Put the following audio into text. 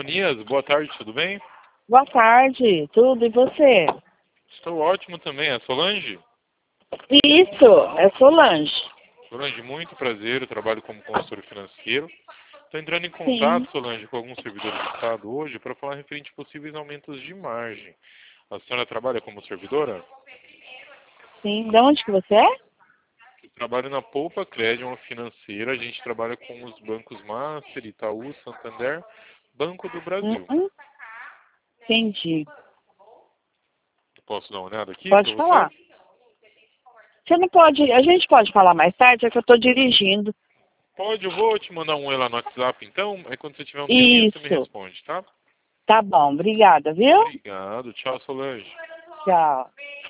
Telefonias, boa tarde, tudo bem? Boa tarde, tudo e você? Estou ótimo também, é Solange? Isso, é Solange. Solange, muito prazer, eu trabalho como consultor financeiro. Estou entrando em Sim, contato, Solange, com alguns servidores do Estado hoje para falar referente a possíveis aumentos de margem. A senhora trabalha como servidora? sim. De onde que você é? Eu trabalho na Poupa Cred, uma financeira. A gente trabalha com os bancos Master, Itaú, Santander, Banco do Brasil. Uhum, entendi. Posso dar uma olhada aqui para Pode você? falar. Você não pode, a gente pode falar mais tarde, é que eu estou dirigindo. Pode, eu vou te mandar um oi lá no WhatsApp então. Aí quando você tiver um tempinho, você me Isso, responde, tá? tá bom, obrigada, viu? Obrigado. Tchau, Solange. Tchau.